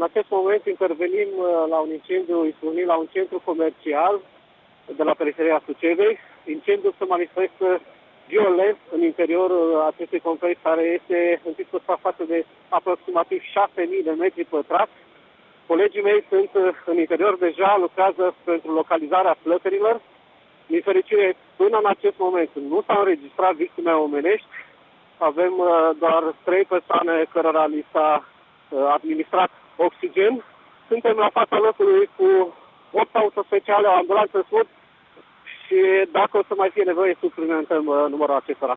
acest moment intervenim la un incendiu izbucnit la un centru comercial de la periferia Sucevei. Incendiul se manifestă violent în interiorul acestui complex care este întins pe față de aproximativ 6.000 de metri pătrați. Colegii mei sunt în interior deja, lucrează pentru localizarea flăcărilor. Din fericire, până în acest moment nu s-au înregistrat victime omenești. Avem doar 3 persoane cărora li s-a administrat oxigen. Suntem la fața locului cu 8 autospeciale, o ambulanță sud și dacă o să mai fie nevoie, suplimentăm numărul acestora.